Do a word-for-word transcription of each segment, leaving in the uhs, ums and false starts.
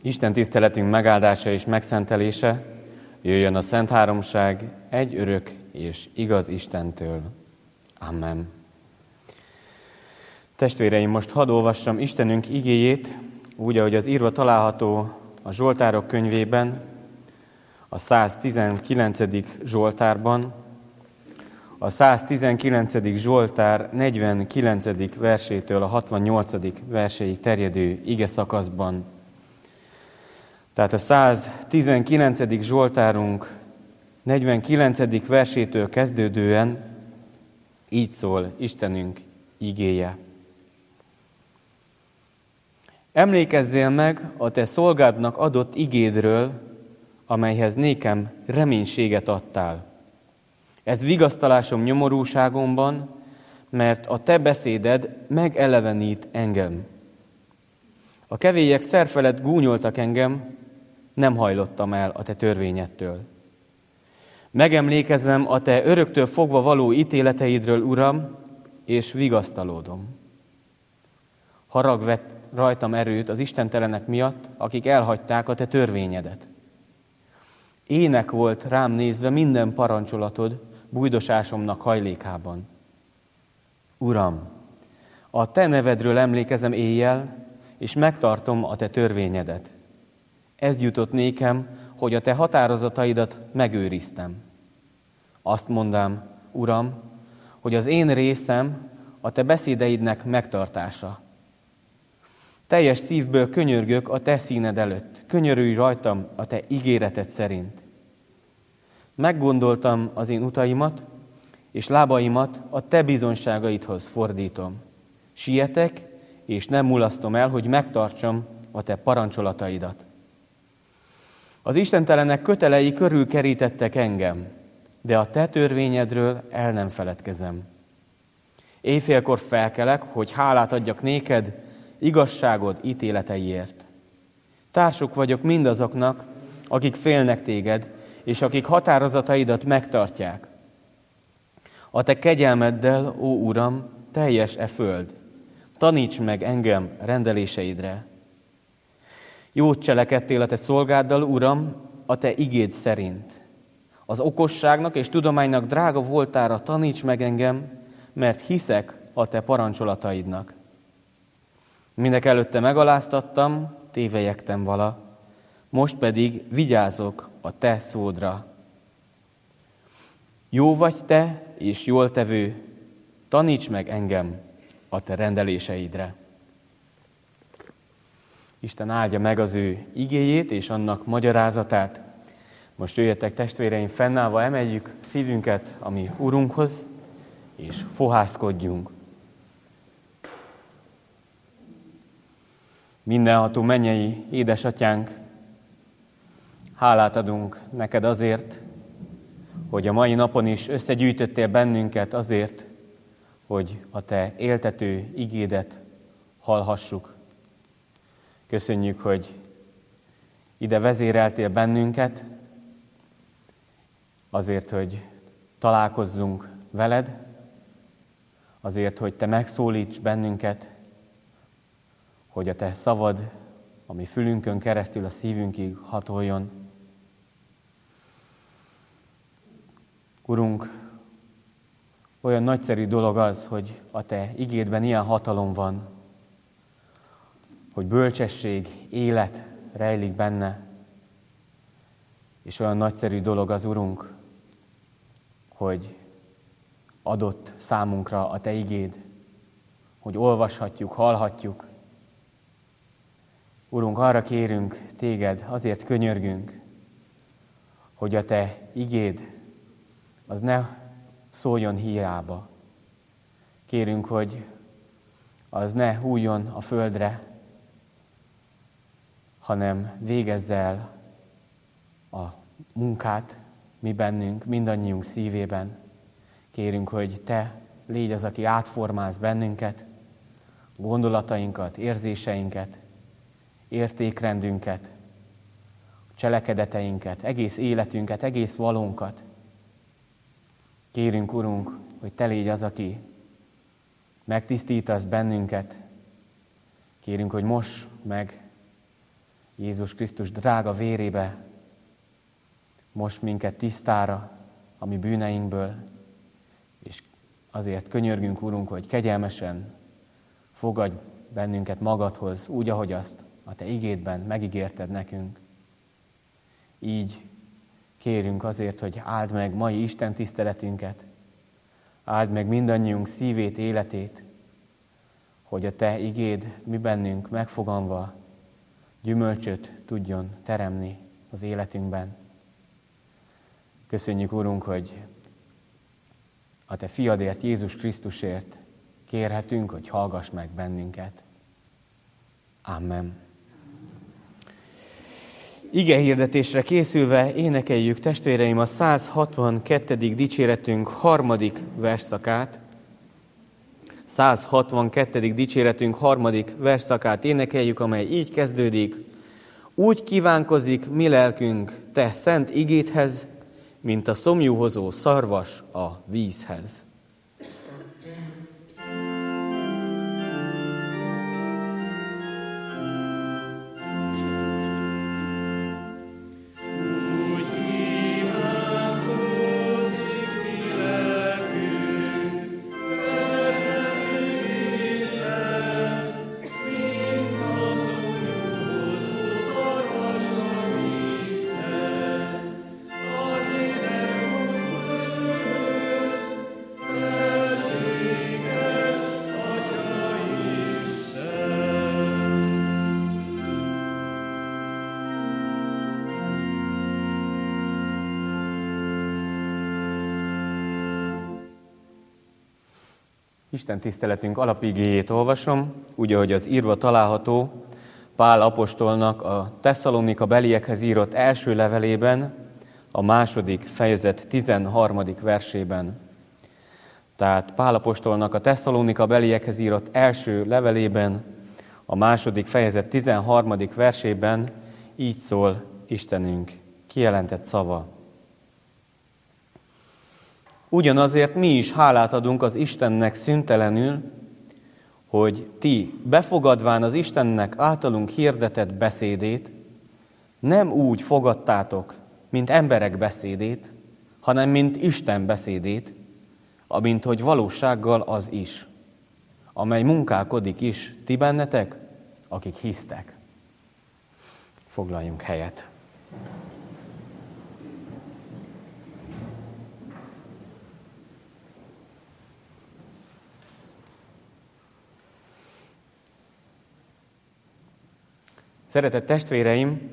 Isten tiszteletünk megáldása és megszentelése jöjjön a Szent Háromság egy örök és igaz Istentől. Amen. Testvéreim, most hadd olvassam Istenünk igéjét, úgy, ahogy az írva található a Zsoltárok könyvében, a száztizenkilencedik Zsoltárban, a száztizenkilencedik Zsoltár negyvenkilencedik versétől a hatvannyolcadik verséig terjedő ige szakaszban. Tehát a száztizenkilencedik Zsoltárunk negyvenkilencedik versétől kezdődően így szól Istenünk igéje. Emlékezzél meg a te szolgádnak adott igédről, amelyhez nékem reménységet adtál. Ez vigasztalásom nyomorúságomban, mert a te beszéded megelevenít engem. A kevélyek szerfelett gúnyoltak engem, nem hajlottam el a te törvényedtől. Megemlékezem a te öröktől fogva való ítéleteidről, Uram, és vigasztalódom. Harag vett rajtam erőt az istentelenek miatt, akik elhagyták a te törvényedet. Ének volt rám nézve minden parancsolatod bújdosásomnak hajlékában. Uram, a te nevedről emlékezem éjjel, és megtartom a te törvényedet. Ez jutott nékem, hogy a te határozataidat megőriztem. Azt mondám, Uram, hogy az én részem a te beszédeidnek megtartása. Teljes szívből könyörgök a te színed előtt, könyörülj rajtam a te ígéreted szerint. Meggondoltam az én utaimat, és lábaimat a te bizonságaidhoz fordítom. Sietek, és nem mulasztom el, hogy megtartsam a te parancsolataidat. Az istentelenek kötelei körül kerítettek engem, de a te törvényedről el nem feledkezem. Éjfélkor felkelek, hogy hálát adjak néked, igazságod ítéleteiért. Társuk vagyok mindazoknak, akik félnek téged, és akik határozataidat megtartják. A te kegyelmeddel, ó Uram, teljes e föld. Taníts meg engem rendeléseidre. Jót cselekedtél a te szolgáddal, Uram, a te igéd szerint. Az okosságnak és tudománynak drága voltára taníts meg engem, mert hiszek a te parancsolataidnak. Mindek előtte megaláztattam, tévelyegtem vala, most pedig vigyázok a te szódra. Jó vagy te, és jól tevő, taníts meg engem a te rendeléseidre. Isten áldja meg az ő igéjét és annak magyarázatát. Most jöjjetek, testvéreim, fennállva emeljük szívünket a mi Urunkhoz, és fohászkodjunk. Mindenható mennyei édesatyánk, hálát adunk neked azért, hogy a mai napon is összegyűjtöttél bennünket azért, hogy a te éltető igédet hallhassuk. Köszönjük, hogy ide vezéreltél bennünket, azért, hogy találkozzunk veled, azért, hogy te megszólíts bennünket, hogy a te szavad, ami fülünkön keresztül a szívünkig hatoljon. Urunk, olyan nagyszerű dolog az, hogy a te igédben ilyen hatalom van, hogy bölcsesség, élet rejlik benne, és olyan nagyszerű dolog az, Urunk, hogy adott számunkra a te igéd, hogy olvashatjuk, hallhatjuk. Urunk, arra kérünk téged, azért könyörgünk, hogy a te igéd az ne szóljon hiába. Kérünk, hogy az ne hújjon a földre, hanem végezz el a munkát mi bennünk, mindannyiunk szívében. Kérünk, hogy te légy az, aki átformálsz bennünket, gondolatainkat, érzéseinket, értékrendünket, cselekedeteinket, egész életünket, egész valónkat. Kérünk, Urunk, hogy te légy az, aki megtisztítasz bennünket. Kérünk, hogy moss meg Jézus Krisztus drága vérébe most minket tisztára a mi bűneinkből, és azért könyörgünk, Urunk, hogy kegyelmesen fogadj bennünket magadhoz, úgy, ahogy azt a Te igédben megígérted nekünk. Így kérünk azért, hogy áld meg mai Isten tiszteletünket, áld meg mindannyiunk szívét, életét, hogy a Te igéd mi bennünk megfoganva gyümölcsöt tudjon teremni az életünkben. Köszönjük, Urunk, hogy a Te fiadért, Jézus Krisztusért kérhetünk, hogy hallgass meg bennünket. Amen. Ige hirdetésre készülve énekeljük, testvéreim, a száz hatvankettedik dicséretünk harmadik versszakát. száz hatvankettedik dicséretünk harmadik versszakát énekeljük, amely így kezdődik. Úgy kívánkozik mi lelkünk te szent igédhez, mint a szomjúhozó szarvas a vízhez. Isten tiszteletünk alapigéjét olvasom, úgy, ahogy az írva található Pál apostolnak a Tesszalonika beliekhez írott első levelében, a második fejezet tizenharmadik versében. Tehát Pál apostolnak a Tesszalonika beliekhez írott első levelében, a második fejezet tizenharmadik versében így szól Istenünk kijelentett szava. Ugyanazért mi is hálát adunk az Istennek szüntelenül, hogy ti, befogadván az Istennek általunk hirdetett beszédét, nem úgy fogadtátok, mint emberek beszédét, hanem mint Isten beszédét, amint hogy valósággal az is, amely munkálkodik is ti bennetek, akik hisztek. Foglaljunk helyet. Szeretett testvéreim,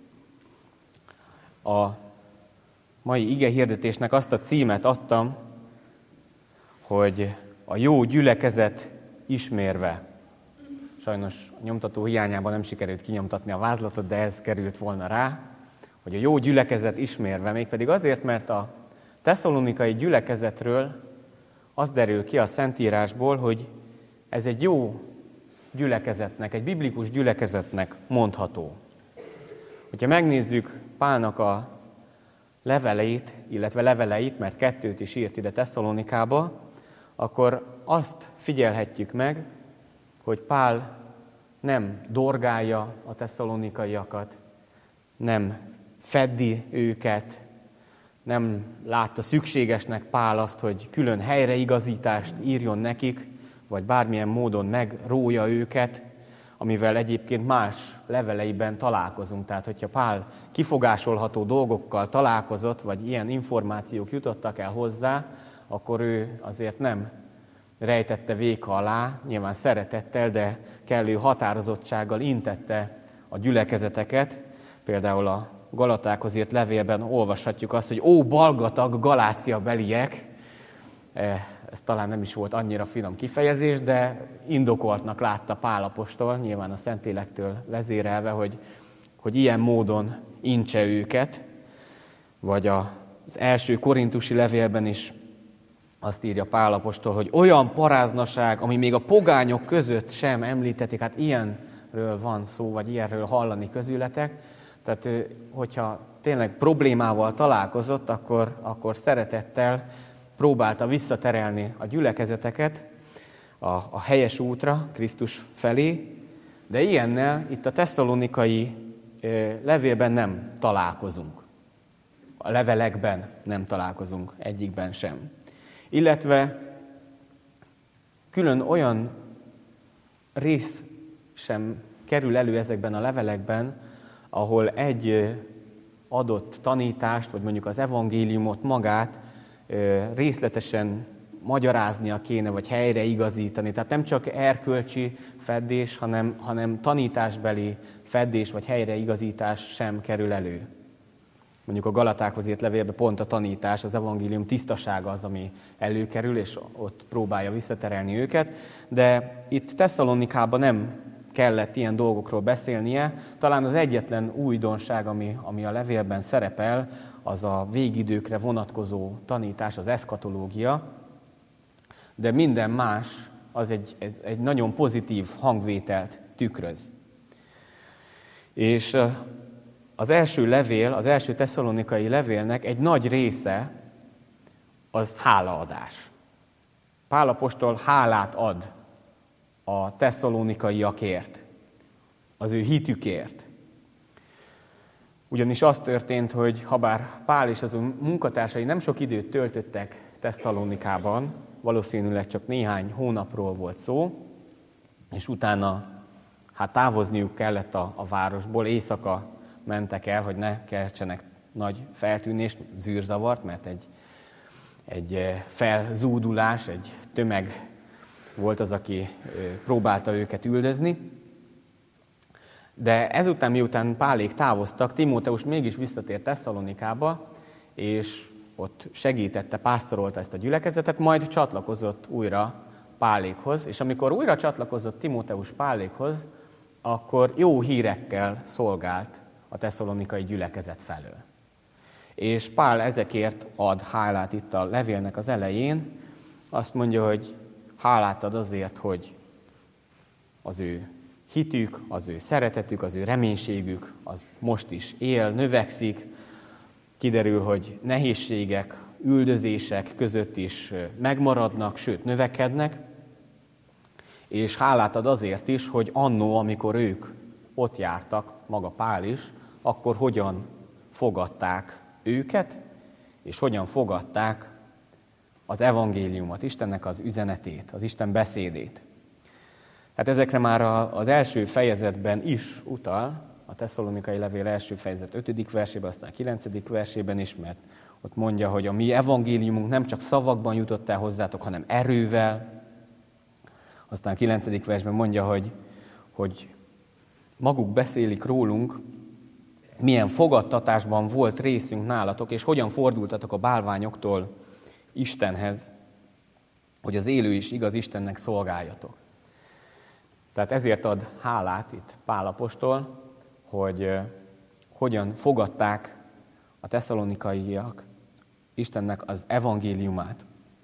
a mai igehirdetésnek azt a címet adtam, hogy a jó gyülekezet ismérve. Sajnos a nyomtató hiányában nem sikerült kinyomtatni a vázlatot, de ez került volna rá, hogy a jó gyülekezet ismérve, mégpedig azért, mert a tesszalonikai gyülekezetről az derül ki a Szentírásból, hogy ez egy jó gyülekezetnek, egy biblikus gyülekezetnek mondható. Hogyha megnézzük Pálnak a leveleit, illetve leveleit, mert kettőt is írt ide Tesszalonikába, akkor azt figyelhetjük meg, hogy Pál nem dorgálja a tesszalonikaiakat, nem feddi őket, nem látta szükségesnek Pál azt, hogy külön helyreigazítást írjon nekik, vagy bármilyen módon megrója őket, amivel egyébként más leveleiben találkozunk. Tehát, hogyha Pál kifogásolható dolgokkal találkozott, vagy ilyen információk jutottak el hozzá, akkor ő azért nem rejtette véka alá, nyilván szeretettel, de kellő határozottsággal intette a gyülekezeteket. Például a Galatákhoz írt levélben olvashatjuk azt, hogy ó, balgatag Galácia beliek, ez talán nem is volt annyira finom kifejezés, de indokoltnak látta Pál apostol, nyilván a Szentlélektől vezérelve, hogy, hogy ilyen módon intse őket, vagy az első korintusi levélben is azt írja Pál apostol, hogy olyan paráznaság, ami még a pogányok között sem említetik, hát ilyenről van szó, vagy ilyenről hallani közületek. Tehát, hogyha tényleg problémával találkozott, akkor, akkor szeretettel próbálta visszaterelni a gyülekezeteket a, a helyes útra, Krisztus felé, de ilyennel itt a tesszalonikai levélben nem találkozunk. A levelekben nem találkozunk, egyikben sem. Illetve külön olyan rész sem kerül elő ezekben a levelekben, ahol egy adott tanítást, vagy mondjuk az evangéliumot magát részletesen magyaráznia kéne, vagy helyre igazítani. Tehát nem csak erkölcsi feddés, hanem, hanem tanításbeli feddés, vagy helyreigazítás sem kerül elő. Mondjuk a Galatákhoz írt levélben pont a tanítás, az evangélium tisztasága az, ami előkerül, és ott próbálja visszaterelni őket. De itt Tesszalonikában nem kellett ilyen dolgokról beszélnie. Talán az egyetlen újdonság, ami, ami a levélben szerepel, az a végidőkre vonatkozó tanítás, az eszkatológia. De minden más az egy, egy, egy nagyon pozitív hangvételt tükröz. És az első levél, az első tesszalonikai levélnek egy nagy része az hálaadás. Pál apostol hálát ad a tesszalonikaiakért, az ő hitükért. Ugyanis az történt, hogy habár Pál és az ő munkatársai nem sok időt töltöttek Tesszalonikában, valószínűleg csak néhány hónapról volt szó, és utána hát távozniuk kellett a, a városból, éjszaka mentek el, hogy ne keltsenek nagy feltűnést, zűrzavart, mert egy, egy felzúdulás, egy tömeg volt az, aki próbálta őket üldözni. De ezután, miután Pálék távoztak, Timóteus mégis visszatért Tesszalonikába, és ott segítette, pásztorolta ezt a gyülekezetet, majd csatlakozott újra Pálékhoz, és amikor újra csatlakozott Timóteus Pálékhoz, akkor jó hírekkel szolgált a tesszalonikai gyülekezet felől. És Pál ezekért ad hálát itt a levélnek az elején, azt mondja, hogy hálát ad azért, hogy az ő hitük, az ő szeretetük, az ő reménységük, az most is él, növekszik, kiderül, hogy nehézségek, üldözések között is megmaradnak, sőt növekednek, és hálát ad azért is, hogy annó, amikor ők ott jártak, maga Pál is, akkor hogyan fogadták őket, és hogyan fogadták az evangéliumot, Istennek az üzenetét, az Isten beszédét. Hát ezekre már az első fejezetben is utal, a tesszalonikai levél első fejezet ötödik versében, aztán a kilencedik versében is, mert ott mondja, hogy a mi evangéliumunk nem csak szavakban jutott el hozzátok, hanem erővel. Aztán a kilencedik versben mondja, hogy, hogy maguk beszélik rólunk, milyen fogadtatásban volt részünk nálatok, és hogyan fordultatok a bálványoktól Istenhez, hogy az élő és igaz Istennek szolgáljatok. Tehát ezért ad hálát itt Pál apostol, hogy hogyan fogadták a tesszalonikaiak Istennek az evangéliumát.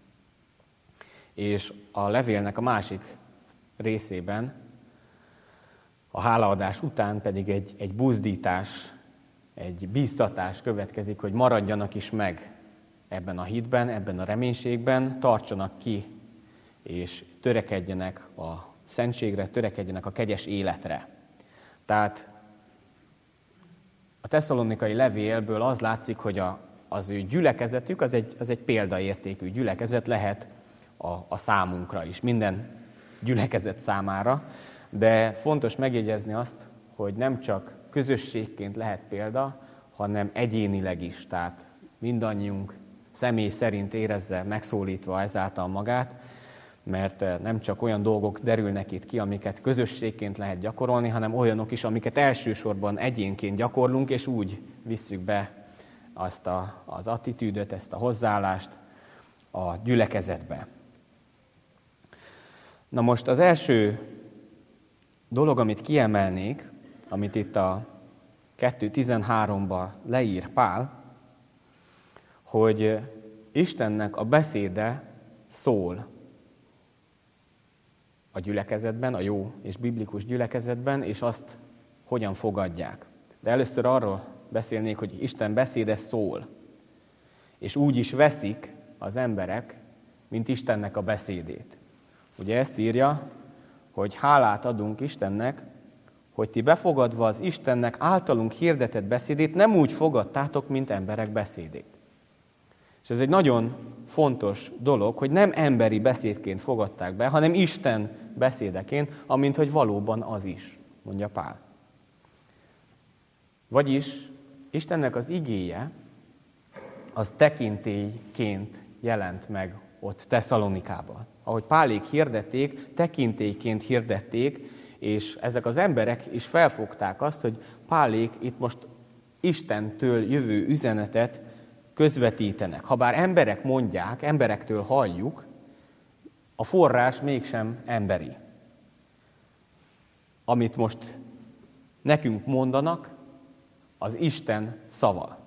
És a levélnek a másik részében, a hálaadás után pedig egy, egy buzdítás, egy bíztatás következik, hogy maradjanak is meg ebben a hitben, ebben a reménységben, tartsanak ki, és törekedjenek a szentségre, törekedjenek a kegyes életre. Tehát a tesszalonikai levélből az látszik, hogy a, az ő gyülekezetük az egy, az egy példaértékű gyülekezet lehet a, a számunkra is, minden gyülekezet számára, de fontos megjegyezni azt, hogy nem csak közösségként lehet példa, hanem egyénileg is, tehát mindannyiunk személy szerint érezze megszólítva ezáltal magát, mert nem csak olyan dolgok derülnek itt ki, amiket közösségként lehet gyakorolni, hanem olyanok is, amiket elsősorban egyénként gyakorlunk, és úgy visszük be azt a, az attitűdöt, ezt a hozzáállást a gyülekezetbe. Na most az első dolog, amit kiemelnék, amit itt a kettő tizenháromban leír Pál, hogy Istennek a beszéde szól a gyülekezetben, a jó és biblikus gyülekezetben, és azt hogyan fogadják. De először arról beszélnék, hogy Isten beszéde szól, és úgy is veszik az emberek, mint Istennek a beszédét. Ugye ezt írja, hogy hálát adunk Istennek, hogy ti befogadva az Istennek általunk hirdetett beszédét nem úgy fogadtátok, mint emberek beszédét. És ez egy nagyon fontos dolog, hogy nem emberi beszédként fogadták be, hanem Isten beszédeként, amint hogy valóban az is, mondja Pál. Vagyis Istennek az igéje az tekintélyként jelent meg ott Tesszalonikában. Ahogy Pálék hirdették, tekintélyként hirdették, és ezek az emberek is felfogták azt, hogy Pálék itt most Istentől jövő üzenetet közvetítenek. Habár emberek mondják, emberektől halljuk, a forrás mégsem emberi. Amit most nekünk mondanak, az Isten szava.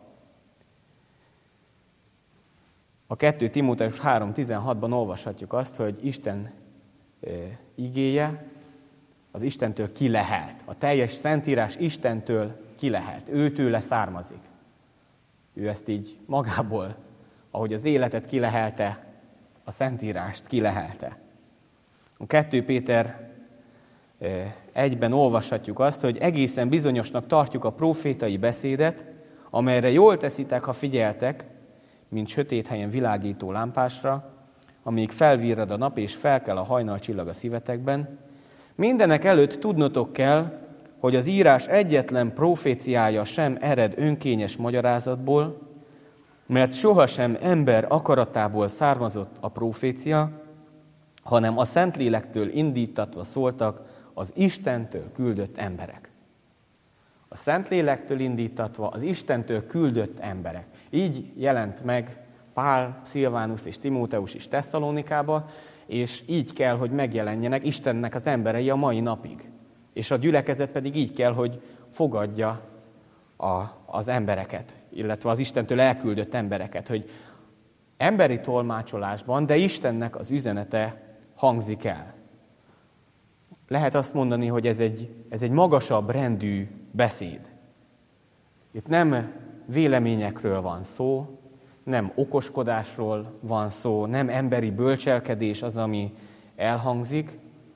A kettő Timóteus három tizenhatban olvashatjuk azt, hogy Isten e, igéje az Istentől kilehelt. A teljes Szentírás Istentől kilehelt. Őtőle származik. Ő ezt így magából, ahogy az életet kilehelte, a Szentírást kilehelte. A kettő Péter egyben olvashatjuk azt, hogy egészen bizonyosnak tartjuk a prófétai beszédet, amelyre jól teszitek, ha figyeltek, mint sötét helyen világító lámpásra, amíg felvirrad a nap és felkel a hajnalcsillag a szívetekben. Mindenek előtt tudnotok kell, hogy az írás egyetlen proféciája sem ered önkényes magyarázatból, mert sohasem ember akaratából származott a profécia, hanem a Szentlélektől indítatva szóltak az Istentől küldött emberek. A Szentlélektől indítatva az Istentől küldött emberek. Így jelent meg Pál, Szilvánus és Timóteus is Tesszalonikába, és így kell, hogy megjelenjenek Istennek az emberei a mai napig. És a gyülekezet pedig így kell, hogy fogadja a, az embereket, illetve az Istentől elküldött embereket, hogy emberi tolmácsolásban, de Istennek az üzenete hangzik el. Lehet azt mondani, hogy ez egy, ez egy magasabb rendű beszéd. Itt nem véleményekről van szó, nem okoskodásról van szó, nem emberi bölcselkedés az, ami elhangzik.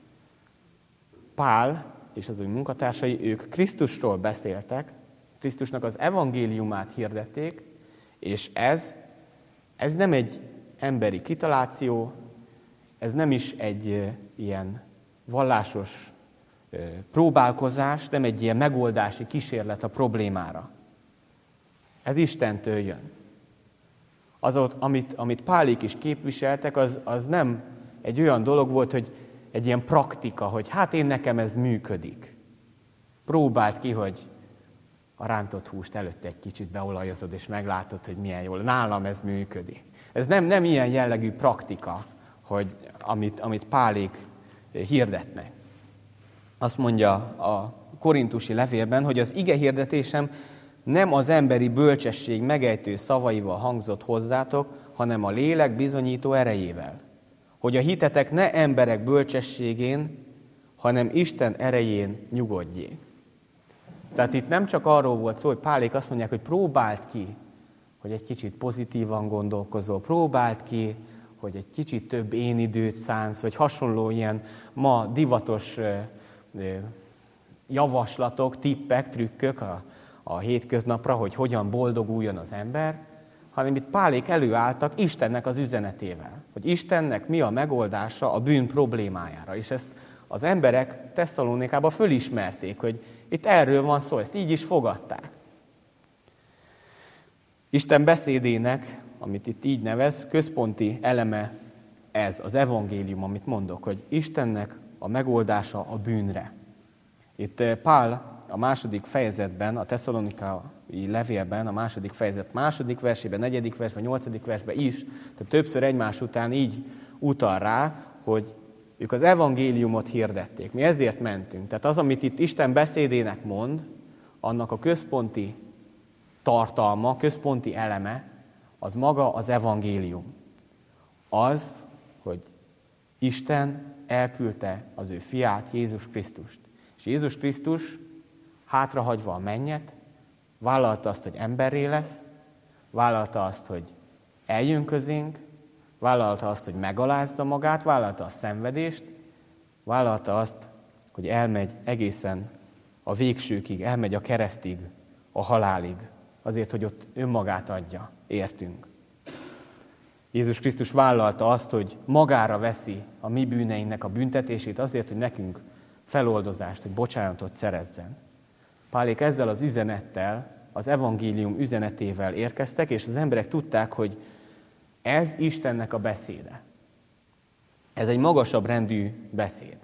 Pál és az ő munkatársai, ők Krisztusról beszéltek, Krisztusnak az evangéliumát hirdették, és ez, ez nem egy emberi kitaláció, ez nem is egy e, ilyen vallásos e, próbálkozás, nem egy ilyen megoldási kísérlet a problémára. Ez Istentől jön. Az, amit, amit Pálék is képviseltek, az, az nem egy olyan dolog volt, hogy egy ilyen praktika, hogy hát én nekem ez működik. Próbáld ki, hogy a rántott húst előtte egy kicsit beolajozod, és meglátod, hogy milyen jól. Nálam ez működik. Ez nem, nem ilyen jellegű praktika, hogy, amit, amit Pálék hirdetnek. Azt mondja a korintusi levélben, hogy az ige hirdetésem nem az emberi bölcsesség megejtő szavaival hangzott hozzátok, hanem a lélek bizonyító erejével. Hogy a hitetek ne emberek bölcsességén, hanem Isten erején nyugodjék. Tehát itt nem csak arról volt szó, hogy Pálék azt mondják, hogy próbáld ki, hogy egy kicsit pozitívan gondolkozol, próbáld ki, hogy egy kicsit több én időt szánsz, vagy hasonló ilyen ma divatos javaslatok, tippek, trükkök a, a hétköznapra, hogy hogyan boldoguljon az ember, hanem itt Pálék előálltak Istennek az üzenetével, hogy Istennek mi a megoldása a bűn problémájára. És ezt az emberek Tesszalonikában fölismerték, hogy itt erről van szó, ezt így is fogadták. Isten beszédének, amit itt így nevez, központi eleme ez, az evangélium, amit mondok, hogy Istennek a megoldása a bűnre. Itt Pál a második fejezetben, a tesszalonikai levélben, a második fejezet második versében, negyedik versben, nyolcadik versben is, tehát többször egymás után így utal rá, hogy ők az evangéliumot hirdették. Mi ezért mentünk. Tehát az, amit itt Isten beszédének mond, annak a központi tartalma, központi eleme, az maga az evangélium. Az, hogy Isten elküldte az ő fiát, Jézus Krisztust. És Jézus Krisztus hátrahagyva a mennyet, vállalta azt, hogy emberré lesz, vállalta azt, hogy eljön közénk, vállalta azt, hogy megalázza magát, vállalta a szenvedést, vállalta azt, hogy elmegy egészen a végsőkig, elmegy a keresztig, a halálig, azért, hogy ott önmagát adja, értünk. Jézus Krisztus vállalta azt, hogy magára veszi a mi bűneinknek a büntetését azért, hogy nekünk feloldozást, hogy bocsánatot szerezzen. Pálék ezzel az üzenettel, az evangélium üzenetével érkeztek, és az emberek tudták, hogy ez Istennek a beszéde. Ez egy magasabb rendű beszéd.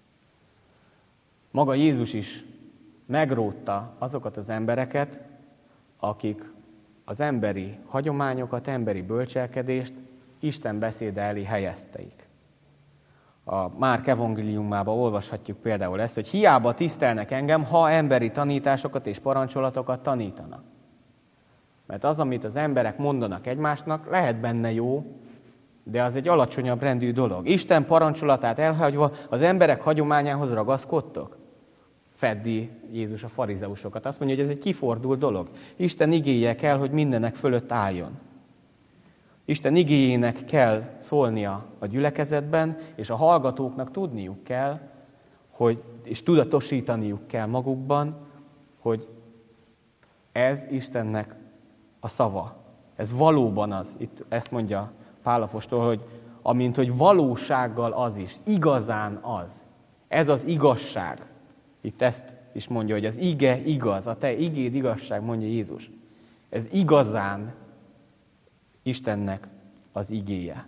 Maga Jézus is megrótta azokat az embereket, akik az emberi hagyományokat, emberi bölcselkedést Isten beszéde elé helyezteik. A Márk evangéliumában olvashatjuk például ezt, hogy hiába tisztelnek engem, ha emberi tanításokat és parancsolatokat tanítanak. Mert az, amit az emberek mondanak egymásnak, lehet benne jó, de az egy alacsonyabb rendű dolog. Isten parancsolatát elhagyva az emberek hagyományához ragaszkodtok? Feddi Jézus a farizeusokat. Azt mondja, hogy ez egy kifordult dolog. Isten igéje kell, hogy mindenek fölött álljon. Isten igéjének kell szólnia a gyülekezetben, és a hallgatóknak tudniuk kell, hogy, és tudatosítaniuk kell magukban, hogy ez Istennek a szava. Ez valóban az. Itt ezt mondja Pál apostol, hogy amint, hogy valósággal az is, igazán az. Ez az igazság. Itt ezt is mondja, hogy az ige igaz, a te igéd igazság, mondja Jézus. Ez igazán Istennek az igéje.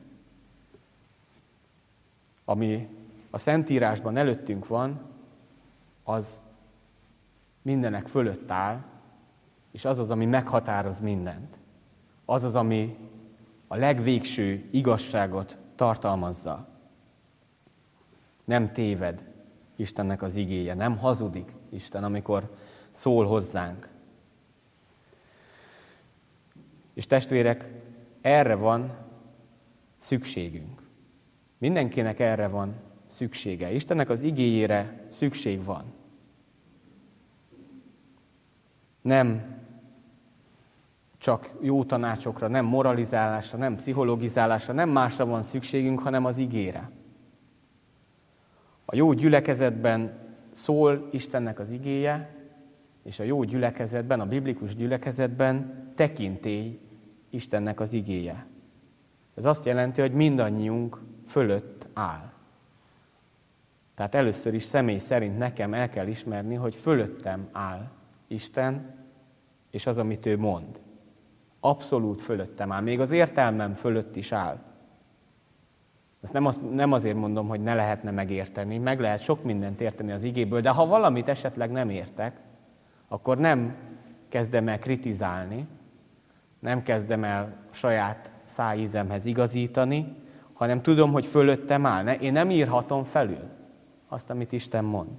Ami a Szentírásban előttünk van, az mindenek fölött áll, és az az, ami meghatároz mindent. Az az, ami a legvégső igazságot tartalmazza. Nem téved Istennek az igéje, nem hazudik Isten, amikor szól hozzánk. És testvérek, erre van szükségünk. Mindenkinek erre van szüksége. Istennek az igéjére szükség van. Nem csak jó tanácsokra, nem moralizálásra, nem pszichologizálásra, nem másra van szükségünk, hanem az igére. A jó gyülekezetben szól Istennek az igéje, és a jó gyülekezetben, a biblikus gyülekezetben tekintély Istennek az igéje. Ez azt jelenti, hogy mindannyiunk fölött áll. Tehát először is személy szerint nekem el kell ismerni, hogy fölöttem áll Isten, és az, amit ő mond. Abszolút fölöttem áll, még az értelmem fölött is áll. Ezt nem, az, nem azért mondom, hogy ne lehetne megérteni, meg lehet sok mindent érteni az igéből, de ha valamit esetleg nem értek, akkor nem kezdem el kritizálni, nem kezdem el saját szájízemhez igazítani, hanem tudom, hogy fölöttem áll. Én nem írhatom felül azt, amit Isten mond.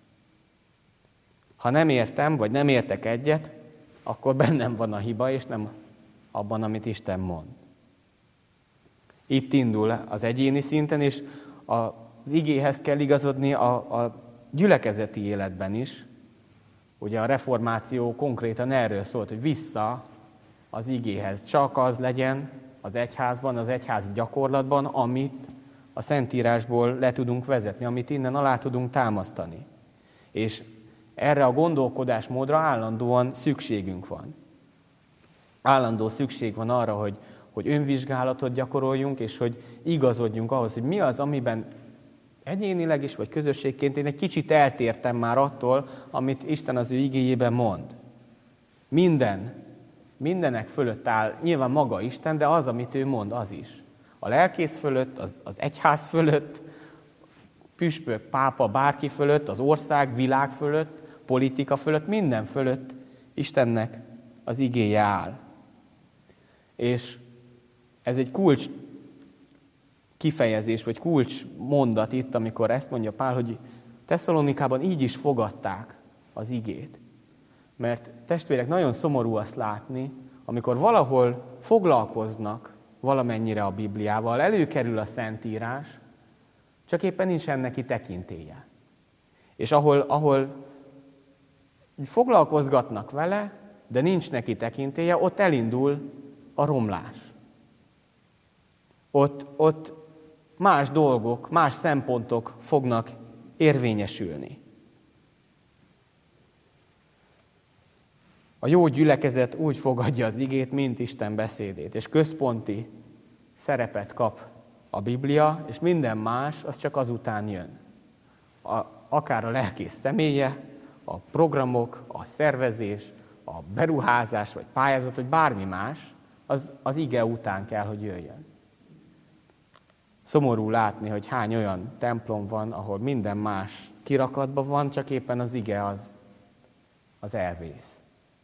Ha nem értem, vagy nem értek egyet, akkor bennem van a hiba, és nem abban, amit Isten mond. Itt indul az egyéni szinten, és az igéhez kell igazodni a, a gyülekezeti életben is. Ugye a reformáció konkrétan erről szólt, hogy vissza az igéhez. Csak az legyen az egyházban, az egyházi gyakorlatban, amit a Szentírásból le tudunk vezetni, amit innen alá tudunk támasztani. És erre a gondolkodásmódra állandóan szükségünk van. Állandó szükség van arra, hogy, hogy önvizsgálatot gyakoroljunk, és hogy igazodjunk ahhoz, hogy mi az, amiben egyénileg is, vagy közösségként én egy kicsit eltértem már attól, amit Isten az ő igéjében mond. Minden, mindenek fölött áll nyilván maga Isten, de az, amit ő mond, az is. A lelkész fölött, az, az egyház fölött, püspök, pápa, bárki fölött, az ország, világ fölött, politika fölött, minden fölött Istennek az igéje áll. És ez egy kulcs kifejezés, vagy kulcs mondat itt, amikor ezt mondja Pál, hogy Tesszalonikában így is fogadták az igét. Mert testvérek, nagyon szomorú azt látni, amikor valahol foglalkoznak valamennyire a Bibliával, előkerül a Szentírás, csak éppen nincsen neki tekintélye. És ahol, ahol foglalkozgatnak vele, de nincs neki tekintélye, ott elindul a romlás. Ott, ott más dolgok, más szempontok fognak érvényesülni. A jó gyülekezet úgy fogadja az igét, mint Isten beszédét, és központi szerepet kap a Biblia, és minden más, az csak azután jön. A, akár a lelkész személye, a programok, a szervezés, a beruházás, vagy pályázat, vagy bármi más, az, az ige után kell, hogy jöjjön. Szomorú látni, hogy hány olyan templom van, ahol minden más kirakatban van, csak éppen az ige az, az elvész.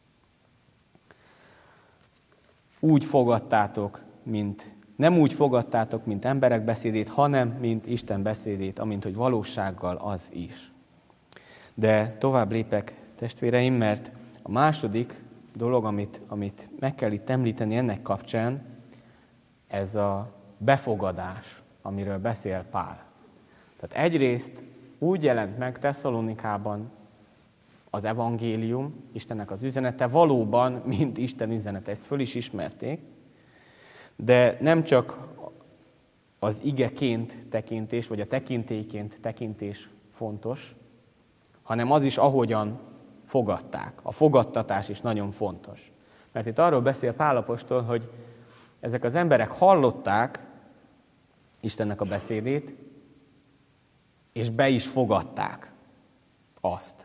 Úgy fogadtátok, mint, nem úgy fogadtátok, mint emberek beszédét, hanem mint Isten beszédét, amint hogy valósággal az is. De tovább lépek, testvéreim, mert a második dolog, amit, amit meg kell itt említeni ennek kapcsán, ez a befogadás, amiről beszél Pál. Tehát egyrészt úgy jelent meg Tesszalonikában az evangélium, Istennek az üzenete, valóban, mint Isten üzenete, ezt föl is ismerték, de nem csak az igeként tekintés, vagy a tekintélyként tekintés fontos, hanem az is, ahogyan fogadták. A fogadtatás is nagyon fontos. Mert itt arról beszél Pál apostol, hogy ezek az emberek hallották Istennek a beszédét, és be is fogadták azt.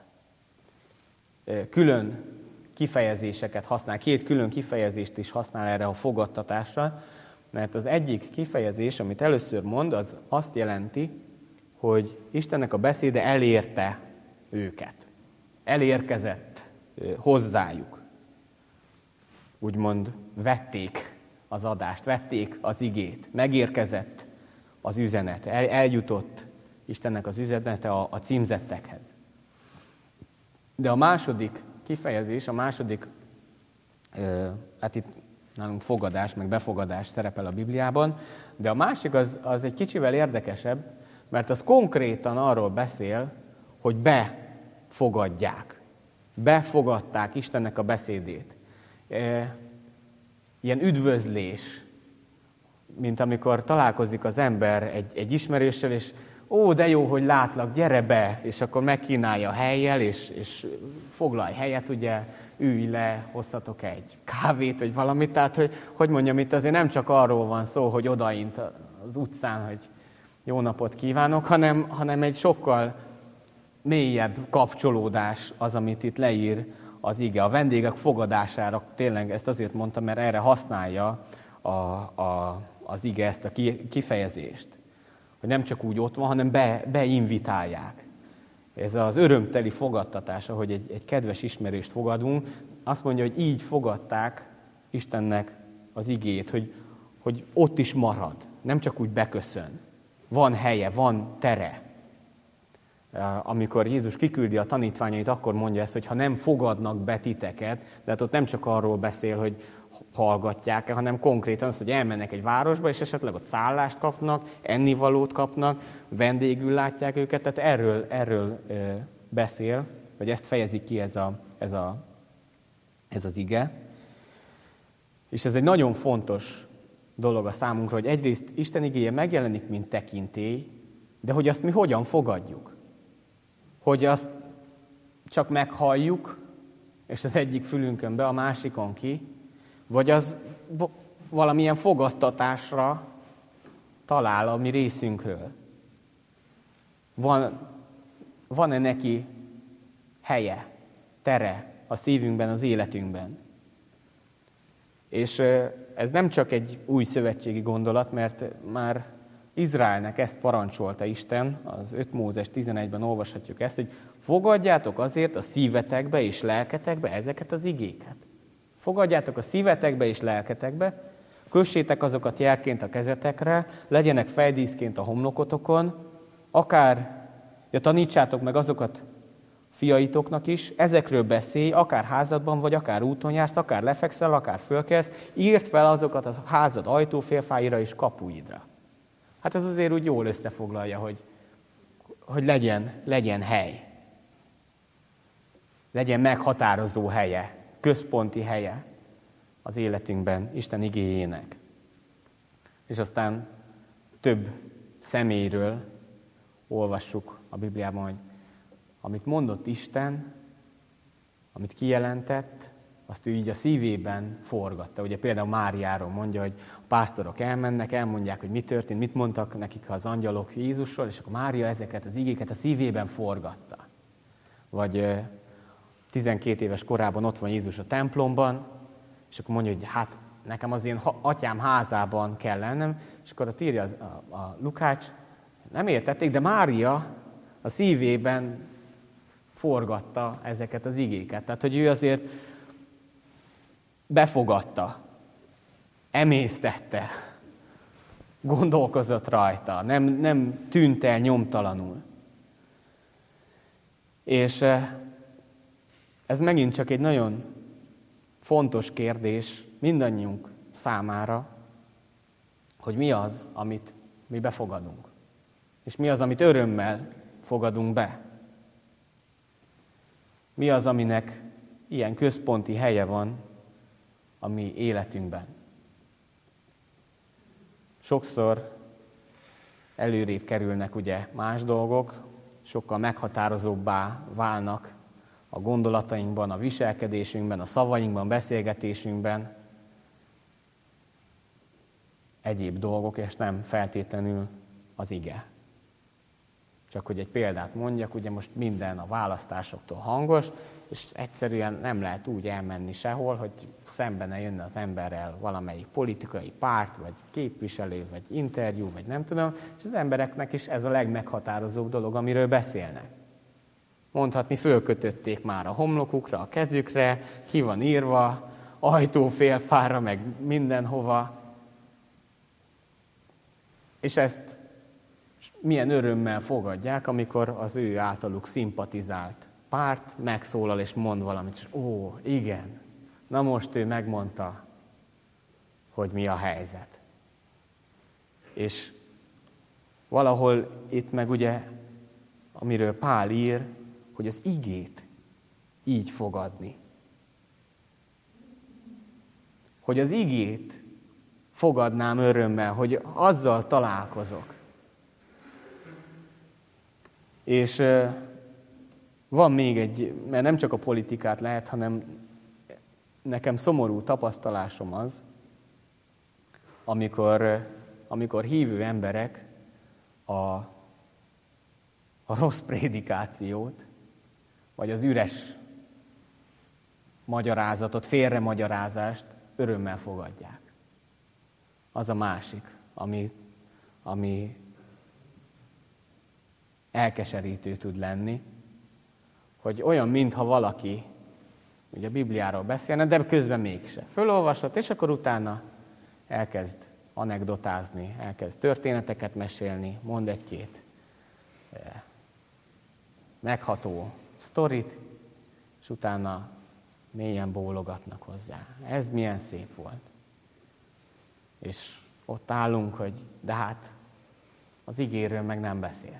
Külön kifejezéseket használ, két külön kifejezést is használ erre a fogadtatásra, mert az egyik kifejezés, amit először mond, az azt jelenti, hogy Istennek a beszéde elérte őket. Elérkezett hozzájuk. Úgymond vették az adást, vették az igét, megérkezett az üzenet, el, eljutott Istennek az üzenete a, a címzettekhez. De a második kifejezés, a második, hát itt nálunk fogadás, meg befogadás szerepel a Bibliában, de a másik az, az egy kicsivel érdekesebb, mert az konkrétan arról beszél, hogy befogadják. Befogadták Istennek a beszédét. Ilyen üdvözlés, mint amikor találkozik az ember egy, egy ismerőssel, és ó, de jó, hogy látlak, gyere be, és akkor megkínálja a helyjel, és, és foglalj helyet, ugye, ülj le, hozzatok egy kávét, vagy valamit. Tehát, hogy, hogy mondjam, itt azért nem csak arról van szó, hogy odaint az utcán, hogy jó napot kívánok, hanem, hanem egy sokkal mélyebb kapcsolódás az, amit itt leír az ige. A vendégek fogadására, tényleg ezt azért mondtam, mert erre használja a, a, az ige ezt a kifejezést. Hogy nem csak úgy ott van, hanem be, beinvitálják. Ez az örömteli fogadtatása, hogy egy, egy kedves ismerést fogadunk, azt mondja, hogy így fogadták Istennek az igét, hogy, hogy ott is marad, nem csak úgy beköszön. Van helye, van tere. Amikor Jézus kiküldi a tanítványait, akkor mondja ezt, hogy ha nem fogadnak be titeket, de hát ott nem csak arról beszél, hogy hallgatják-e, hanem konkrétan az, hogy elmennek egy városba, és esetleg ott szállást kapnak, ennivalót kapnak, vendégül látják őket, tehát erről, erről beszél, vagy ezt fejezi ki ez, a, ez, a, ez az ige. És ez egy nagyon fontos dolog a számunkra, hogy egyrészt Isten igéje megjelenik, mint tekintély, de hogy azt mi hogyan fogadjuk. Hogy azt csak meghalljuk, és az egyik fülünkön be, a másikon ki, vagy az valamilyen fogadtatásra talál a mi részünkről. Van, van-e neki helye, tere a szívünkben, az életünkben? És ez nem csak egy új szövetségi gondolat, mert már Izraelnek ezt parancsolta Isten, az öt Mózes tizenegyben olvashatjuk ezt, hogy fogadjátok azért a szívetekbe és lelketekbe ezeket az igéket. Fogadjátok a szívetekbe és lelketekbe, kössétek azokat jelként a kezetekre, legyenek fejdíszként a homlokotokon, akár ja, tanítsátok meg azokat fiaitoknak is, ezekről beszélj, akár házadban vagy, akár úton jársz, akár lefekszel, akár fölkelsz, írd fel azokat a házad ajtófélfáira és kapuidra. Hát ez azért úgy jól összefoglalja, hogy, hogy legyen, legyen hely. Legyen meghatározó helye, központi helye az életünkben Isten igéjének. És aztán több személyről olvassuk a Bibliában, hogy amit mondott Isten, amit kijelentett, azt ő így a szívében forgatta. Ugye például Máriáról mondja, hogy a pásztorok elmennek, elmondják, hogy mi történt, mit mondtak nekik az angyalok Jézusról, és akkor Mária ezeket az igéket a szívében forgatta. Vagy tizenkét éves korában ott van Jézus a templomban, és akkor mondja, hogy hát nekem az én atyám házában kell lennem, és akkor ott írja a, a Lukács, nem értették, de Mária a szívében forgatta ezeket az igéket. Tehát, hogy ő azért befogadta, emésztette, gondolkozott rajta, nem, nem tűnt el nyomtalanul. És ez megint csak egy nagyon fontos kérdés mindannyiunk számára, hogy mi az, amit mi befogadunk. És mi az, amit örömmel fogadunk be. Mi az, aminek ilyen központi helye van a mi életünkben. Sokszor előrébb kerülnek ugye más dolgok, sokkal meghatározóbbá válnak a gondolatainkban, a viselkedésünkben, a szavainkban, beszélgetésünkben egyéb dolgok, és nem feltétlenül az ige. Csak hogy egy példát mondjak, ugye most minden a választásoktól hangos, és egyszerűen nem lehet úgy elmenni sehol, hogy szembe ne jönne az emberrel valamelyik politikai párt, vagy képviselő, vagy interjú, vagy nem tudom, és az embereknek is ez a legmeghatározóbb dolog, amiről beszélnek. Mondhatni, fölkötötték már a homlokukra, a kezükre, ki van írva, ajtófélfára, meg mindenhova. És ezt milyen örömmel fogadják, amikor az ő általuk szimpatizált párt megszólal és mond valamit, és ó, igen, na most ő megmondta, hogy mi a helyzet. És valahol itt meg ugye, amiről Pál ír, hogy az igét így fogadni. Hogy az igét fogadnám örömmel, hogy azzal találkozok. És van még egy, mert nem csak a politikát lehet, hanem nekem szomorú tapasztalásom az, amikor, amikor hívő emberek a, a rossz prédikációt, vagy az üres magyarázatot, félremagyarázást örömmel fogadják. Az a másik, ami, ami elkeserítő tud lenni, hogy olyan, mintha valaki ugye a Bibliáról beszélne, de közben mégse. Fölolvasott, és akkor utána elkezd anekdotázni, elkezd történeteket mesélni, mond egy-két megható sztorit, és utána mélyen bólogatnak hozzá. Ez milyen szép volt. És ott állunk, hogy de hát az igéről meg nem beszélt.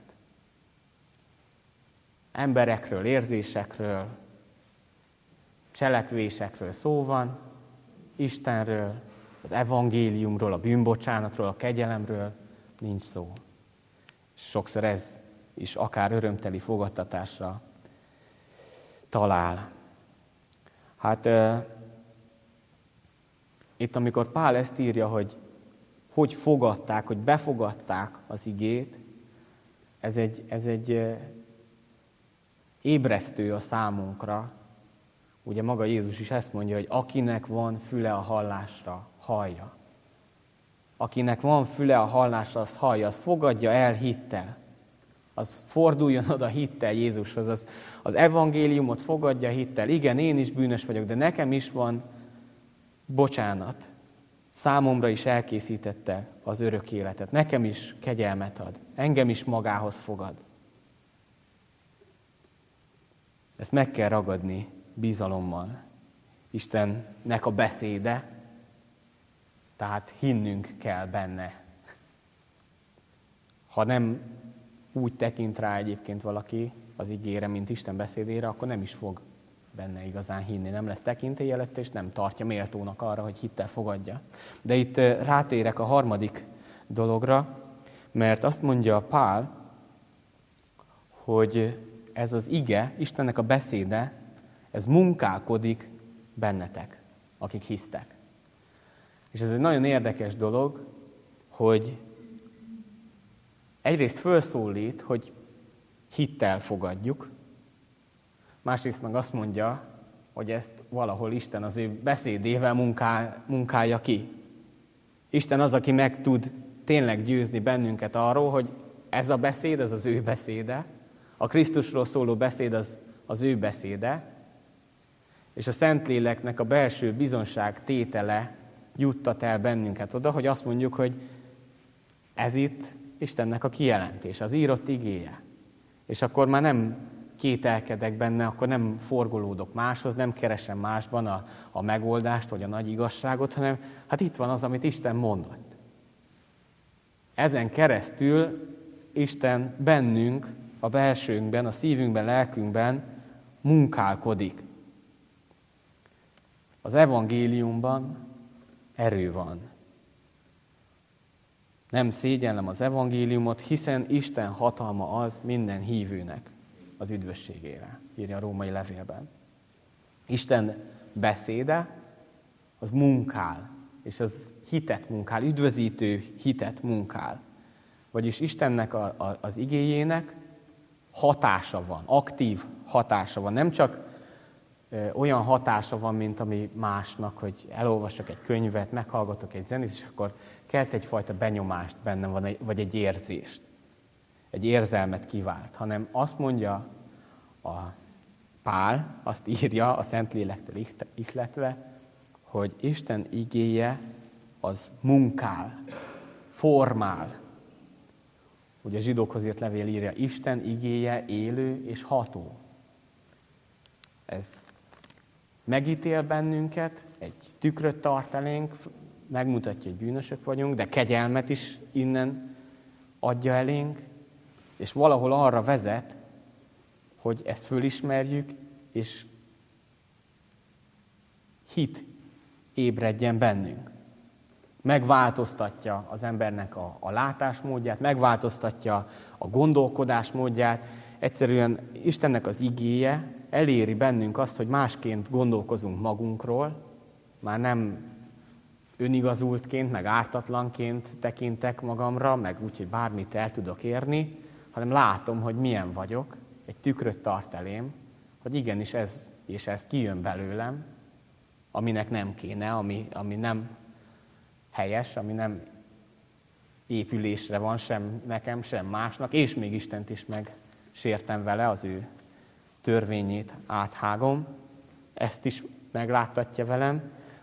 Emberekről, érzésekről, cselekvésekről szó van, Istenről, az evangéliumról, a bűnbocsánatról, a kegyelemről nincs szó. És sokszor ez is akár örömteli fogadtatásra talál. Hát uh, itt, amikor Pál ezt írja, hogy hogy fogadták, hogy befogadták az igét, ez egy, ez egy uh, ébresztő a számunkra. Ugye maga Jézus is ezt mondja, hogy akinek van füle a hallásra, hallja. Akinek van füle a hallásra, az hallja, az fogadja el hittel. Az forduljon oda hittel Jézushoz, az, az evangéliumot fogadja hittel. Igen, én is bűnös vagyok, de nekem is van bocsánat. Számomra is elkészítette az örök életet. Nekem is kegyelmet ad. Engem is magához fogad. Ezt meg kell ragadni bizalommal. Istennek a beszéde, tehát hinnünk kell benne. Ha nem úgy tekint rá egyébként valaki az igére, mint Isten beszédére, akkor nem is fog benne igazán hinni. Nem lesz tekintélye előtte, és nem tartja méltónak arra, hogy hittel fogadja. De itt rátérek a harmadik dologra, mert azt mondja Pál, hogy ez az ige, Istennek a beszéde, ez munkálkodik bennetek, akik hisztek. És ez egy nagyon érdekes dolog, hogy egyrészt felszólít, hogy hittel fogadjuk, másrészt meg azt mondja, hogy ezt valahol Isten az ő beszédével munká, munkálja ki. Isten az, aki meg tud tényleg győzni bennünket arról, hogy ez a beszéd, ez az ő beszéde, a Krisztusról szóló beszéd az, az ő beszéde, és a Szentléleknek a belső bizonság tétele juttat el bennünket oda, hogy azt mondjuk, hogy ez itt Istennek a kijelentés, az írott igéje. És akkor már nem kételkedek benne, akkor nem forgolódok máshoz, nem keresem másban a, a megoldást, vagy a nagy igazságot, hanem hát itt van az, amit Isten mondott. Ezen keresztül Isten bennünk, a belsőnkben, a szívünkben, lelkünkben munkálkodik. Az evangéliumban erő van. Nem szégyellem az evangéliumot, hiszen Isten hatalma az minden hívőnek az üdvösségére, írja a római levélben. Isten beszéde az munkál, és az hitet munkál, üdvözítő hitet munkál. Vagyis Istennek a, a, az igéjének hatása van, aktív hatása van. Nem csak ö, olyan hatása van, mint ami másnak, hogy elolvasok egy könyvet, meghallgatok egy zenét, és akkor kelt egyfajta benyomást bennem van, vagy egy érzést, egy érzelmet kivált, hanem azt mondja a Pál, azt írja a Szentlélektől ihletve, hogy Isten igéje az munkál, formál. Ugye a zsidókhoz írt levél írja, Isten igéje élő és ható. Ez megítél bennünket, egy tükröt tart elénk, megmutatja, hogy bűnösök vagyunk, de kegyelmet is innen adja elénk, és valahol arra vezet, hogy ezt fölismerjük, és hit ébredjen bennünk. Megváltoztatja az embernek a, a látásmódját, megváltoztatja a gondolkodásmódját. Egyszerűen Istennek az igéje eléri bennünk azt, hogy másként gondolkozunk magunkról, már nem önigazultként, meg ártatlanként tekintek magamra, meg úgy, hogy bármit el tudok érni, hanem látom, hogy milyen vagyok, egy tükröt tart elém, hogy igenis ez és ez kijön belőlem, aminek nem kéne, ami, ami nem helyes, ami nem épülésre van sem nekem, sem másnak, és még Istent is megsértem vele, az ő törvényét áthágom, ezt is megláttatja velem.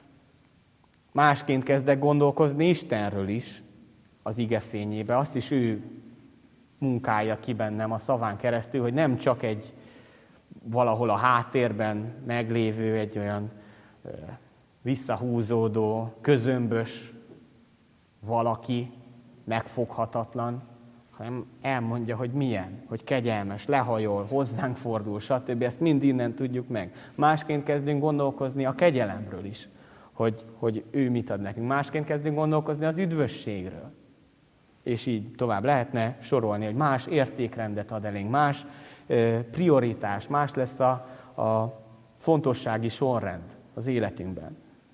Másként kezdek gondolkozni Istenről is, az ige fényébe, azt is ő munkálja ki bennem a szaván keresztül, hogy nem csak egy valahol a háttérben meglévő, egy olyan ö, visszahúzódó, közömbös valaki, megfoghatatlan, hanem elmondja, hogy milyen, hogy kegyelmes, lehajol, hozzánk fordul, stb. Ezt mind innen tudjuk meg. Másként kezdünk gondolkozni a kegyelemről is, hogy, hogy ő mit ad nekünk. Másként kezdünk gondolkozni az üdvösségről. És így tovább lehetne sorolni, hogy más értékrendet ad elénk, más e, prioritás, más lesz a, a fontossági sorrend az életünkben.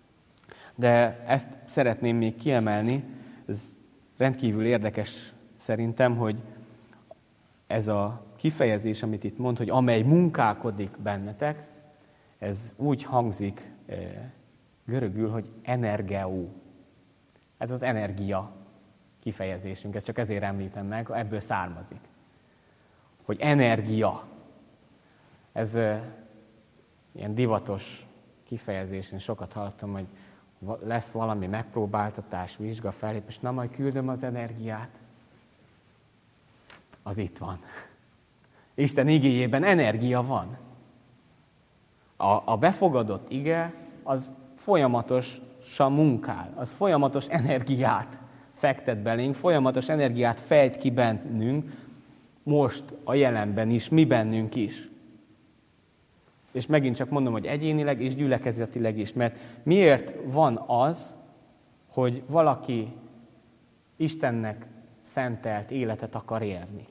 De ezt szeretném még kiemelni, ez rendkívül érdekes szerintem, hogy ez a kifejezés, amit itt mond, hogy amely munkálkodik bennetek, ez úgy hangzik e, görögül, hogy energeó. Ez az energia kifejezésünk, ezt csak ezért említem meg, ebből származik. Hogy energia. Ez e, ilyen divatos kifejezés, én sokat hallottam, hogy lesz valami megpróbáltatás, vizsga, fellépés, na majd küldöm az energiát. Az itt van. Isten igéjében energia van. A, a befogadott ige, az folyamatosan munkál, az folyamatos energiát fektet belénk, folyamatos energiát fejt ki bennünk, most a jelenben is, mi bennünk is. És megint csak mondom, hogy egyénileg és gyülekezetileg is, mert miért van az, hogy valaki Istennek szentelt életet akar élni?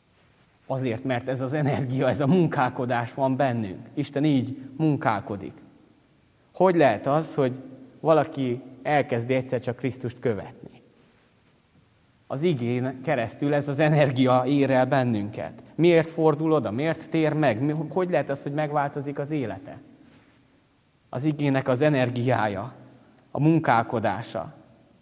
Azért, mert ez az energia, ez a munkálkodás van bennünk. Isten így munkálkodik. Hogy lehet az, hogy valaki elkezdi egyszer csak Krisztust követni? Az igén keresztül ez az energia ér el bennünket. Miért fordul oda? Miért tér meg? Hogy lehet az, hogy megváltozik az élete? Az igének az energiája, a munkálkodása.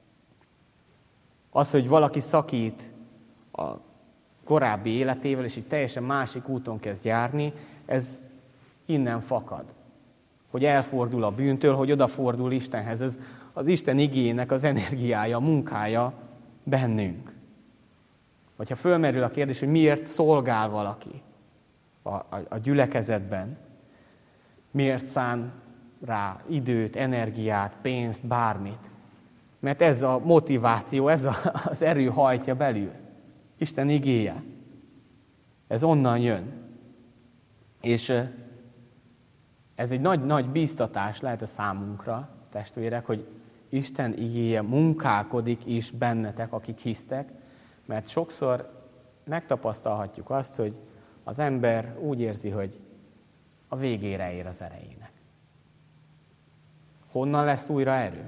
Az, hogy valaki szakít a korábbi életével, és egy teljesen másik úton kezd járni, ez innen fakad. Hogy elfordul a bűntől, hogy odafordul Istenhez. Ez az Isten igének az energiája, a munkája bennünk. Vagy ha fölmerül a kérdés, hogy miért szolgál valaki a, a, a gyülekezetben, miért szán rá időt, energiát, pénzt, bármit. Mert ez a motiváció, ez a, az erő hajtja belül. Isten igéje. Ez onnan jön. És ez egy nagy-nagy bíztatás lehet a számunkra, testvérek, hogy Isten igéje munkálkodik is bennetek, akik hisztek, mert sokszor megtapasztalhatjuk azt, hogy az ember úgy érzi, hogy a végére ér az erejének. Honnan lesz újra erő?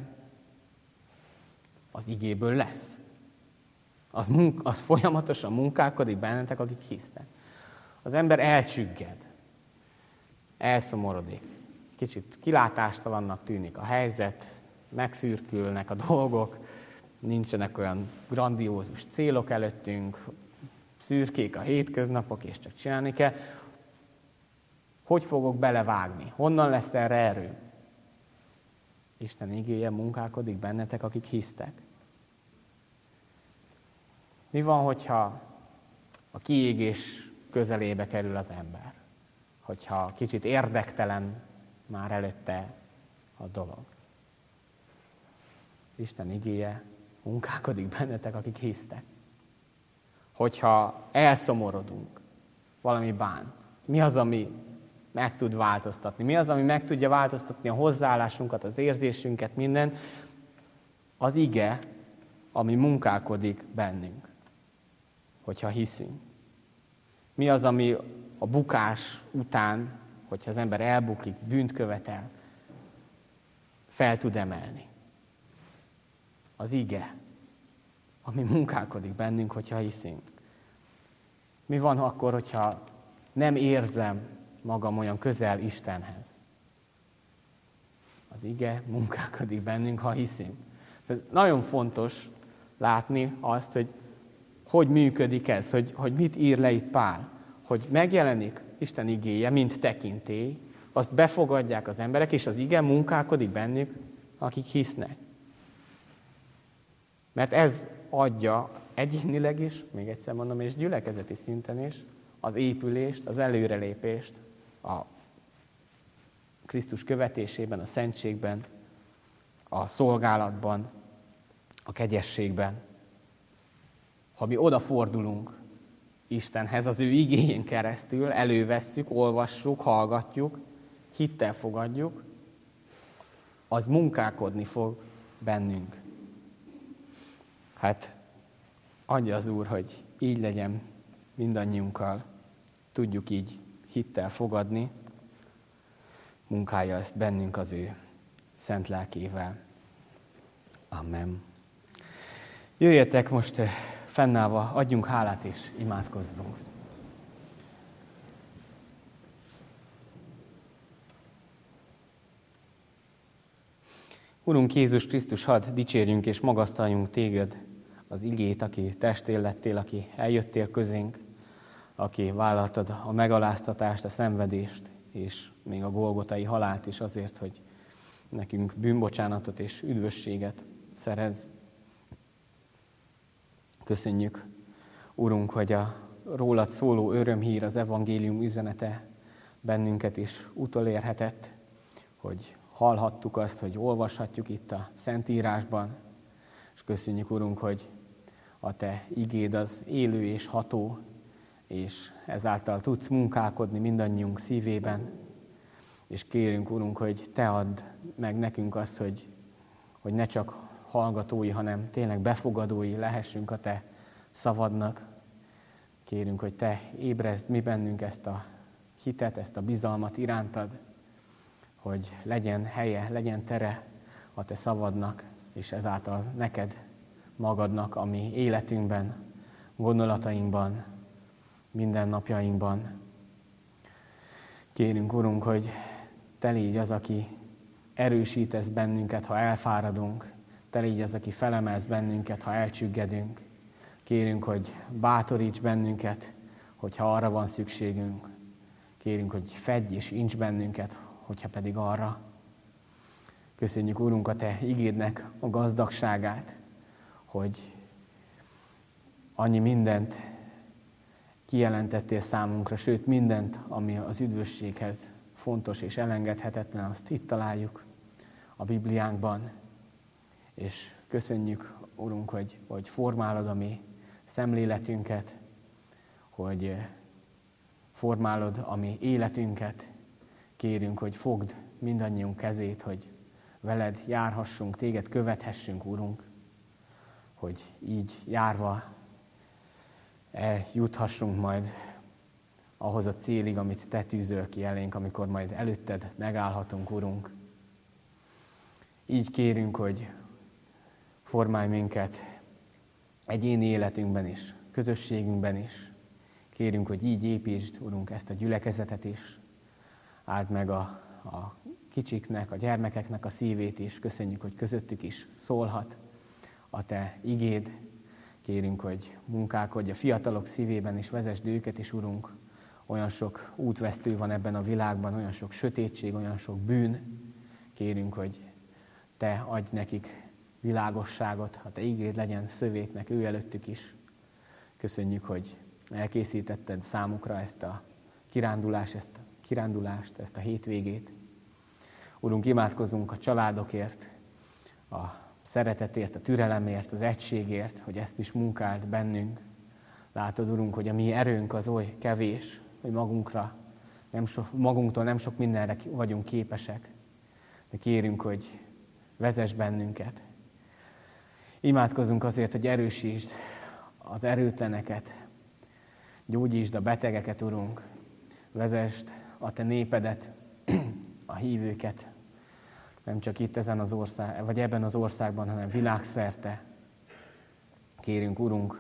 Az igéből lesz. Az, munk, az folyamatosan munkálkodik bennetek, akik hisztek. Az ember elcsügged, elszomorodik, kicsit kilátástalannak tűnik a helyzet, megszürkülnek a dolgok, nincsenek olyan grandiózus célok előttünk, szürkék a hétköznapok, és csak csinálni kell. Hogy fogok belevágni? Honnan lesz erre erő? Isten igéje munkálkodik bennetek, akik hisztek. Mi van, hogyha a kiégés közelébe kerül az ember? Hogyha kicsit érdektelen már előtte a dolog? Isten igéje munkálkodik bennetek, akik hisztek. Hogyha elszomorodunk, valami bánt, mi az, ami meg tud változtatni? Mi az, ami meg tudja változtatni a hozzáállásunkat, az érzésünket, minden? Az ige, ami munkálkodik bennünk, hogyha hiszünk. Mi az, ami a bukás után, hogyha az ember elbukik, bűnt követel, fel tud emelni? Az ige, ami munkálkodik bennünk, hogyha hiszünk. Mi van akkor, hogyha nem érzem magam olyan közel Istenhez? Az ige munkálkodik bennünk, ha hiszünk. Ez nagyon fontos látni azt, hogy hogy működik ez, hogy, hogy mit ír le itt Pál. Hogy megjelenik Isten igéje, mint tekintély, azt befogadják az emberek, és az ige munkálkodik bennük, akik hisznek. Mert ez adja egyénileg is, még egyszer mondom, és gyülekezeti szinten is, az épülést, az előrelépést a Krisztus követésében, a szentségben, a szolgálatban, a kegyességben. Ha mi odafordulunk Istenhez, az ő igéjén keresztül, elővesszük, olvassuk, hallgatjuk, hittel fogadjuk, az munkálkodni fog bennünk. Hát adja az Úr, hogy így legyen mindannyiunkkal, tudjuk így hittel fogadni, munkálja ezt bennünk az ő szent lelkével. Amen. Jöjjetek most fennállva, adjunk hálát és imádkozzunk. Urunk Jézus Krisztus, hadd dicsérjünk és magasztaljunk téged, az igét, aki testér lettél, aki eljöttél közénk, aki vállaltad a megaláztatást, a szenvedést, és még a golgotai halált is azért, hogy nekünk bűnbocsánatot és üdvösséget szerez. Köszönjük, Urunk, hogy a rólad szóló örömhír, az evangélium üzenete bennünket is utolérhetett, hogy hallhattuk azt, hogy olvashatjuk itt a Szentírásban, és köszönjük, Urunk, hogy a Te igéd az élő és ható, és ezáltal tudsz munkálkodni mindannyiunk szívében, és kérünk, Urunk, hogy Te add meg nekünk azt, hogy, hogy ne csak hallgatói, hanem tényleg befogadói lehessünk a Te szavadnak. Kérünk, hogy Te ébrezd mi bennünk ezt a hitet, ezt a bizalmat irántad, hogy legyen helye, legyen tere a te szavadnak, és ezáltal neked, magadnak, ami életünkben, gondolatainkban, mindennapjainkban. Kérünk, Urunk, hogy te légy az, aki erősítesz bennünket, ha elfáradunk, te légy az, aki felemelsz bennünket, ha elcsüggedünk. Kérünk, hogy bátoríts bennünket, hogyha arra van szükségünk. Kérünk, hogy fedj és ints bennünket, hogyha pedig arra. Köszönjük, Urunk, a te igédnek a gazdagságát, hogy annyi mindent kijelentettél számunkra, sőt mindent, ami az üdvösséghez fontos és elengedhetetlen, azt itt találjuk a Bibliánkban. És köszönjük, Urunk, hogy, hogy formálod a mi szemléletünket, hogy formálod a mi életünket. Kérünk, hogy fogd mindannyiunk kezét, hogy veled járhassunk, téged követhessünk, Urunk, hogy így járva eljuthassunk majd ahhoz a célig, amit te tűzöl ki elénk, amikor majd előtted megállhatunk, Urunk. Így kérünk, hogy formálj minket egyéni életünkben is, közösségünkben is. Kérünk, hogy így építsd, Urunk, ezt a gyülekezetet is. Áld meg a, a kicsiknek, a gyermekeknek a szívét is. Köszönjük, hogy közöttük is szólhat a te igéd. Kérünk, hogy munkálkodj a fiatalok szívében is, vezesd őket is, Urunk. Olyan sok útvesztő van ebben a világban, olyan sok sötétség, olyan sok bűn. Kérünk, hogy te adj nekik világosságot, ha te igéd legyen szövétnek ő előttük is. Köszönjük, hogy elkészítetted számukra ezt a kirándulást, ezt a kirándulást, ezt a hétvégét. Urunk, imádkozunk a családokért, a szeretetért, a türelemért, az egységért, hogy ezt is munkáld bennünk. Látod, Urunk, hogy a mi erőnk az oly kevés, hogy magunkra, nem so, magunktól nem sok mindenre vagyunk képesek. De kérünk, hogy vezess bennünket. Imádkozunk azért, hogy erősítsd az erőtleneket, gyógyítsd a betegeket, Urunk. Vezesd a te népedet, a hívőket, nem csak itt ezen az ország, vagy ebben az országban, hanem világszerte. Kérünk, Urunk,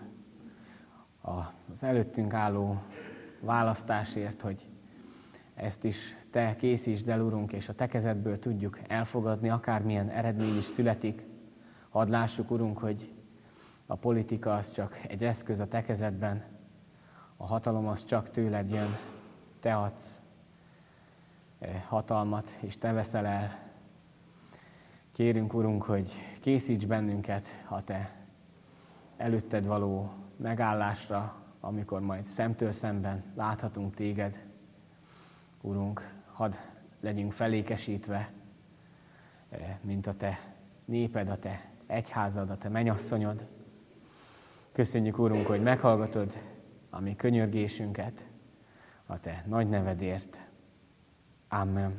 az előttünk álló választásért, hogy ezt is te készítsd el, Urunk, és a te kezedből tudjuk elfogadni, akármilyen eredmény is születik. Hadd lássuk, Urunk, hogy a politika az csak egy eszköz a te kezedben, a hatalom az csak tőled jön, te adsz hatalmat, és te veszel el. Kérünk, Urunk, hogy készíts bennünket a te előtted való megállásra, amikor majd szemtől szemben láthatunk téged. Urunk, hadd legyünk felékesítve, mint a te néped, a te egyházad, a te mennyasszonyod. Köszönjük, Urunk, hogy meghallgatod a mi könyörgésünket a te nagy nevedért. Amen.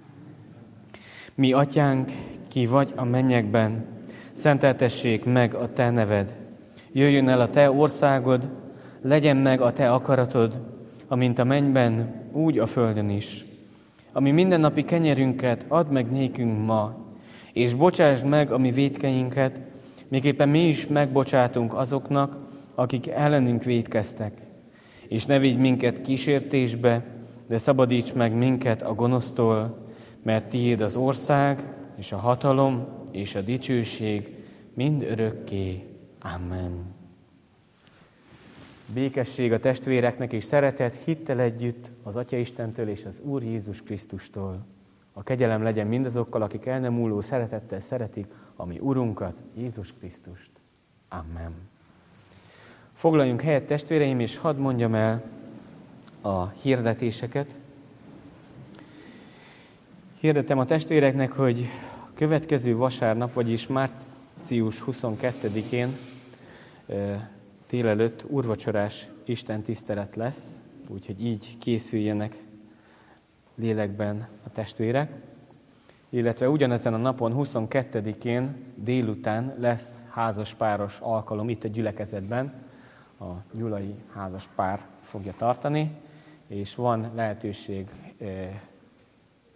Mi atyánk, ki vagy a mennyekben, szenteltessék meg a te neved. Jöjjön el a te országod, legyen meg a te akaratod, amint a mennyben, úgy a földön is. Ami mindennapi kenyerünket add meg nékünk ma, és bocsásd meg a mi vétkeinket, miképpen mi is megbocsátunk azoknak, akik ellenünk vétkeztek. És ne vigy minket kísértésbe, de szabadíts meg minket a gonosztól, mert tiéd az ország, és a hatalom, és a dicsőség mind örökké. Amen. Békesség a testvéreknek, és szeretet hittel együtt az Atya Istentől és az Úr Jézus Krisztustól. A kegyelem legyen mindazokkal, akik el nem múló szeretettel szeretik a mi Urunkat, Jézus Krisztust. Amen. Foglaljunk helyet, testvéreim, és hadd mondjam el a hirdetéseket. Hirdetem a testvéreknek, hogy a következő vasárnap, vagyis március huszonkettedikén délelőtt úrvacsorás istentisztelet lesz, úgyhogy így készüljenek lélekben a testvérek. Illetve ugyanezen a napon, huszonkettedikén délután lesz házaspáros alkalom itt a gyülekezetben. A gyulai házaspár fogja tartani, és van lehetőség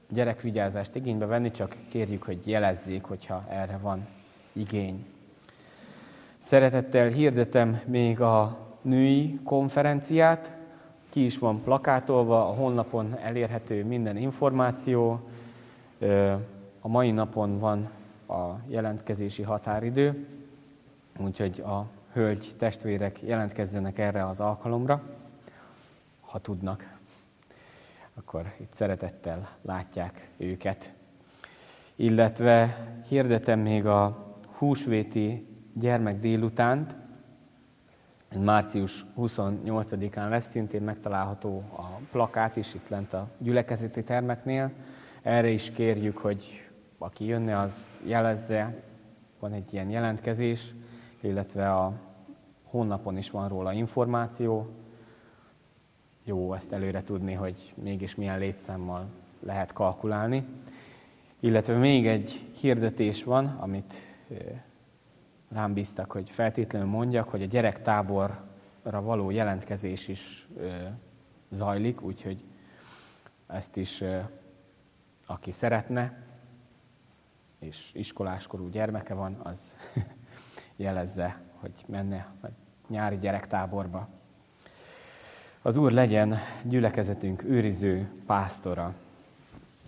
gyerekvigyázást igénybe venni, csak kérjük, hogy jelezzék, hogyha erre van igény. Szeretettel hirdetem még a női konferenciát, ki is van plakátolva, a honlapon elérhető minden információ. A mai napon van a jelentkezési határidő, úgyhogy a hölgy testvérek jelentkezzenek erre az alkalomra, ha tudnak. Akkor itt szeretettel látják őket. Illetve hirdetem még a húsvéti gyermek délutánt, március huszonnyolcadikán lesz, szintén megtalálható a plakát is itt lent a gyülekezeti termeknél. Erre is kérjük, hogy aki jönne, az jelezze, van egy ilyen jelentkezés, illetve a honlapon is van róla információ. Jó ezt előre tudni, hogy mégis milyen létszámmal lehet kalkulálni. Illetve még egy hirdetés van, amit rám bíztak, hogy feltétlenül mondjak, hogy a gyerektáborra való jelentkezés is zajlik, úgyhogy ezt is, aki szeretne, és iskoláskorú gyermeke van, az jelezze, hogy menne a nyári gyerektáborba. Az Úr legyen gyülekezetünk őriző pásztora.